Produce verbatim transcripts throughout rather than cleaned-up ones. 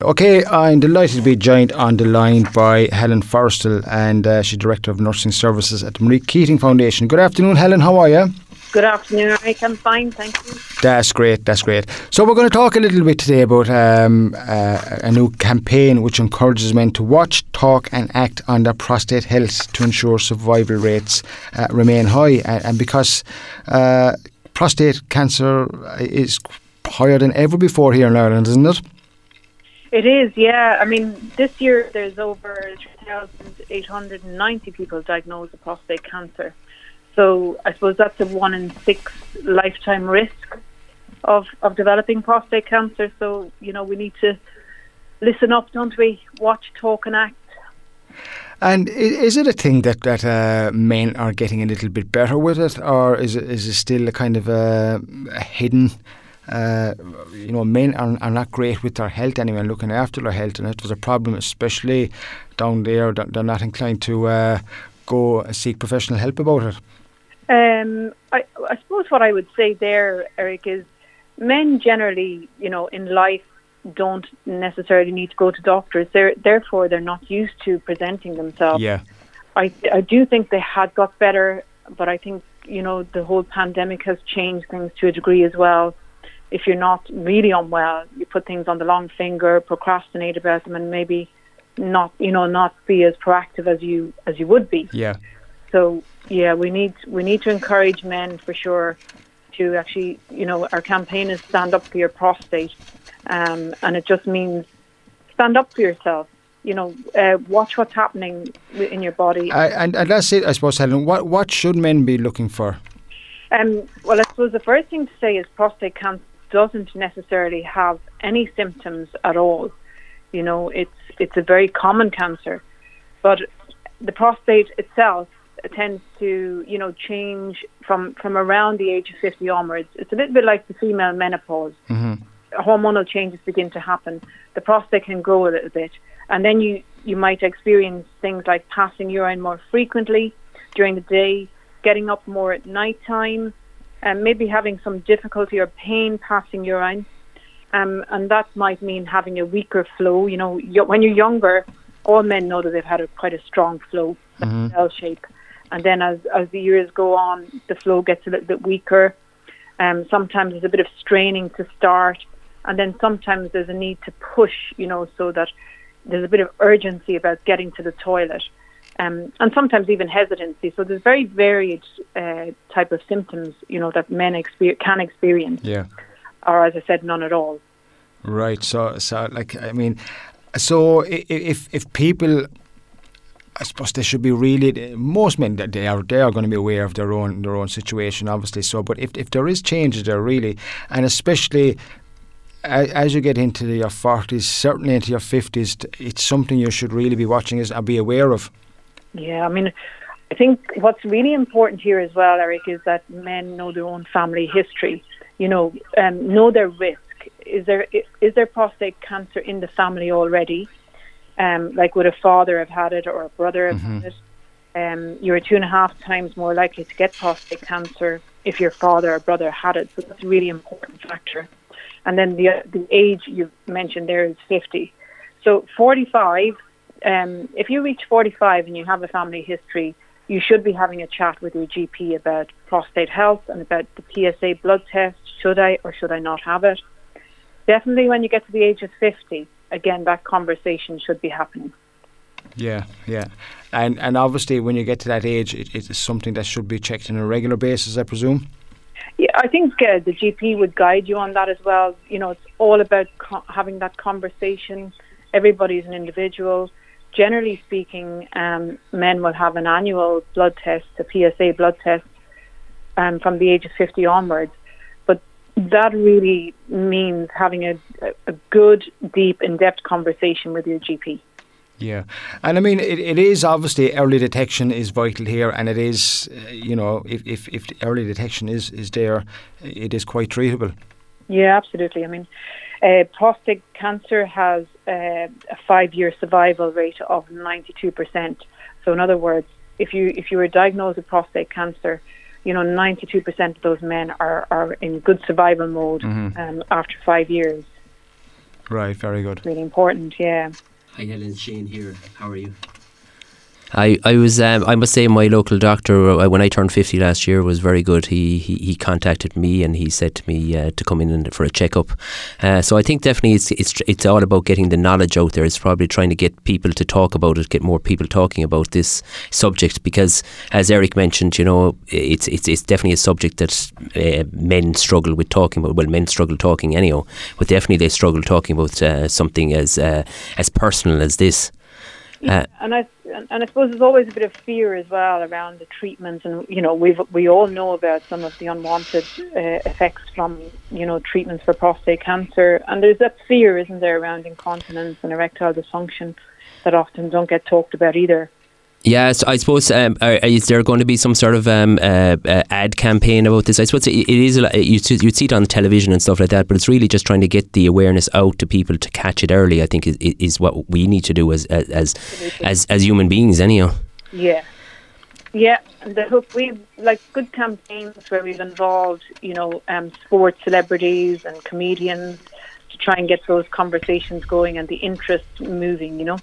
Okay, I'm delighted to be joined on the line by Helen Forrestal, and uh, she's Director of Nursing Services at the Marie Keating Foundation. Good afternoon, Helen. How are you? Good afternoon, Eric. I'm fine, thank you. That's great, that's great. So we're going to talk a little bit today about um, uh, a new campaign which encourages men to watch, talk and act on their prostate health to ensure survival rates uh, remain high. And, and because uh, prostate cancer is higher than ever before here in Ireland, isn't it? It is, yeah. I mean, this year there's over three thousand eight hundred ninety people diagnosed with prostate cancer. So I suppose that's a one in six lifetime risk of, of developing prostate cancer. So, you know, we need to listen up, don't we? Watch, talk and act. And is it a thing that, that uh, men are getting a little bit better with it, or is it, is it still a kind of a, a hidden, uh, you know, men are, are not great with their health anyway, looking after their health, and it was a problem, especially down there, they're not inclined to uh, go and seek professional help about it? Um, I, I suppose what I would say there, Eric, is men generally, you know, in life don't necessarily need to go to doctors. They're, therefore, they're not used to presenting themselves. Yeah. I, I do think they had got better, but I think, you know, the whole pandemic has changed things to a degree as well. If you're not really unwell, you put things on the long finger, procrastinate about them, and maybe not, you know, not be as proactive as you as you would be. Yeah. So yeah, we need we need to encourage men for sure to actually, you know, our campaign is Stand Up for Your Prostate, um, and it just means stand up for yourself. You know, uh, watch what's happening in your body. I, and, and that's it, I suppose, Helen. What what should men be looking for? Um, well, I suppose the first thing to say is prostate cancer doesn't necessarily have any symptoms at all. You know, it's it's a very common cancer, but the prostate itself tends to, you know, change from, from around the age of fifty onwards. It's a little bit like the female menopause. Mm-hmm. Hormonal changes begin to happen. The prostate can grow a little bit, and then you, you might experience things like passing urine more frequently during the day, getting up more at night time, and maybe having some difficulty or pain passing urine. Um, and that might mean having a weaker flow. You know, when you're younger, all men know that they've had a, quite a strong flow, mm-hmm. L shape. And then as, as the years go on, the flow gets a little bit weaker. Um, sometimes there's a bit of straining to start. And then sometimes there's a need to push, you know, so that there's a bit of urgency about getting to the toilet. Um, and sometimes even hesitancy. So there's very varied uh, type of symptoms, you know, that men exper- can experience. Yeah. Or, as I said, none at all. Right. So, so like, I mean, so if if people, I suppose they should be really, most men, they are they are going to be aware of their own their own situation, obviously. So, but if if there is changes there really, and especially as, as you get into your forties, certainly into your fifties, it's something you should really be watching and be aware of. Yeah, I mean, I think what's really important here as well, Eric, is that men know their own family history. You know, um, know their risk. Is there is there prostate cancer in the family already? Um, like, would a father have had it or a brother have mm-hmm. had it? Um, you're two and a half times more likely to get prostate cancer if your father or brother had it. So that's a really important factor. And then the the age you mentioned there is fifty. So forty-five. Um, if you reach forty-five and you have a family history, you should be having a chat with your G P about prostate health and about the P S A blood test. Should I or should I not have it? Definitely when you get to the age of fifty, again, that conversation should be happening. Yeah, yeah. And and obviously when you get to that age, it, it is something that should be checked on a regular basis, I presume? Yeah, I think uh, the G P would guide you on that as well. You know, it's all about co- having that conversation. Everybody's an individual. Generally speaking, um, men will have an annual blood test, a P S A blood test, um, from the age of fifty onwards. But that really means having a, a good, deep, in-depth conversation with your G P. Yeah, and I mean, it, it is obviously early detection is vital here, and it is, uh, you know, if, if, if early detection is, is there, it is quite treatable. Yeah, absolutely. I mean, uh, prostate cancer has uh, a five-year survival rate of ninety-two percent. So in other words, if you if you were diagnosed with prostate cancer, you know, ninety-two percent of those men are, are in good survival mode mm-hmm. um, after five years. Right, very good. Really important, yeah. Hi Helen, Shane here. How are you? I, I was um, I must say my local doctor uh, when I turned fifty last year was very good. He he, he contacted me and he said to me uh, to come in and, for a checkup. Uh, so I think definitely it's it's it's all about getting the knowledge out there. It's probably trying to get people to talk about it, get more people talking about this subject, because as Eric mentioned, you know, it's it's it's definitely a subject that uh, men struggle with talking about. Well, men struggle talking anyhow, but definitely they struggle talking about uh, something as uh, as personal as this. Yeah, and I and I suppose there's always a bit of fear as well around the treatments, and you know we we all know about some of the unwanted uh, effects from you know treatments for prostate cancer, and there's that fear, isn't there, around incontinence and erectile dysfunction that often don't get talked about either. Yes, I suppose. Um, are, is there going to be some sort of um, uh, uh, ad campaign about this? I suppose it, it is. A lot, you you'd see it on television and stuff like that, but it's really just trying to get the awareness out to people to catch it early. I think is, is what we need to do as as as as human beings, anyhow. Yeah, yeah. And the hope we've like good campaigns where we've involved, you know, um, sports celebrities and comedians to try and get those conversations going and the interest moving, you know.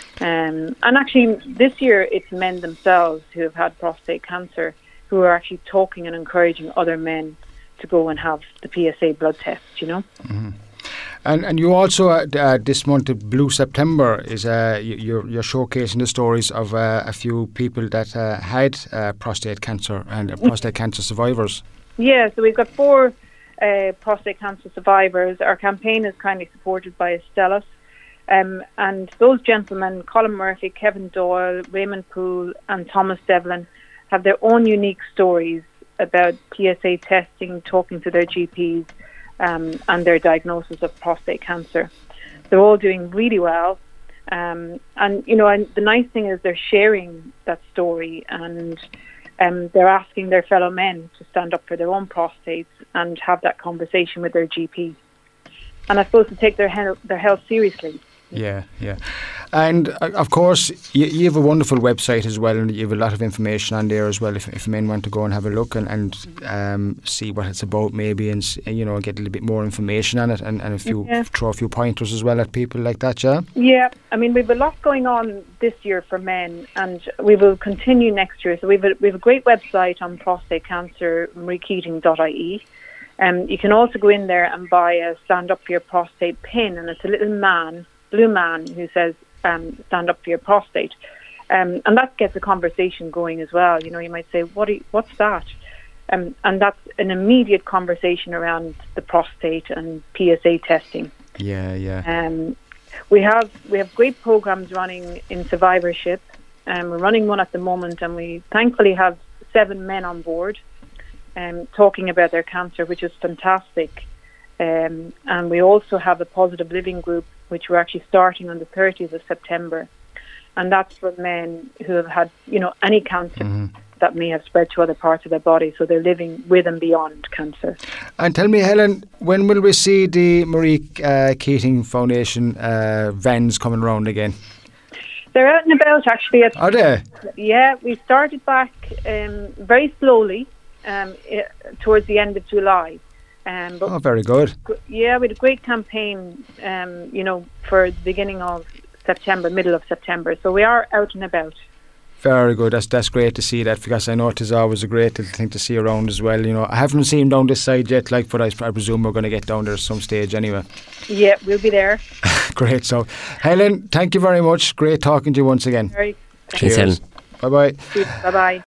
Um, and actually, this year it's men themselves who have had prostate cancer who are actually talking and encouraging other men to go and have the P S A blood test, you know. Mm-hmm. And and you also uh, uh, this month, Blue September, is uh, you're you're showcasing the stories of uh, a few people that uh, had uh, prostate cancer and uh, prostate cancer survivors. Yeah, so we've got four uh, prostate cancer survivors. Our campaign is kindly supported by Astellas. Um, and those gentlemen, Colin Murphy, Kevin Doyle, Raymond Poole and Thomas Devlin, have their own unique stories about P S A testing, talking to their G Ps um, and their diagnosis of prostate cancer. They're all doing really well. Um, and, you know, and the nice thing is they're sharing that story, and um, they're asking their fellow men to stand up for their own prostates and have that conversation with their G P. And I suppose to take their health, their health seriously. Yeah, yeah. And uh, of course, you, you have a wonderful website as well, and you have a lot of information on there as well if, if men want to go and have a look and, and um, see what it's about maybe, and you know, get a little bit more information on it, and, and a few yeah. throw a few pointers as well at people like that, yeah? Yeah, I mean, we have a lot going on this year for men, and we will continue next year. So we have a, we have a great website on prostate cancer, marie keating dot I E. Um, you can also go in there and buy a Stand Up For Your Prostate pin, and it's a little man, blue man, who says, um, stand up for your prostate. Um, and that gets a conversation going as well. You know, you might say, what are you, what's that? Um, and that's an immediate conversation around the prostate and P S A testing. Yeah, yeah. Um, we have we have great programs running in survivorship. Um, we're running one at the moment, and we thankfully have seven men on board Um, talking about their cancer, which is fantastic. Um, and we also have a positive living group, which we're actually starting on the thirtieth of September. And that's for men who have had, you know, any cancer mm-hmm. that may have spread to other parts of their body. So they're living with and beyond cancer. And tell me, Helen, when will we see the Marie uh, Keating Foundation uh, vans coming around again? They're out and about, actually. At, Are they? Yeah, we started back um, very slowly. Um, it, towards the end of July. Um, but oh, very good. Yeah, we had a great campaign, um, you know, for the beginning of September, middle of September. So we are out and about. Very good. That's that's great to see that, because I know it is always a great little thing to see around as well. You know, I haven't seen down this side yet, like, but I, I presume we're going to get down there at some stage anyway. Yeah, we'll be there. Great. So, Helen, thank you very much. Great talking to you once again. Very. Cheers, Helen. Bye bye. Bye bye.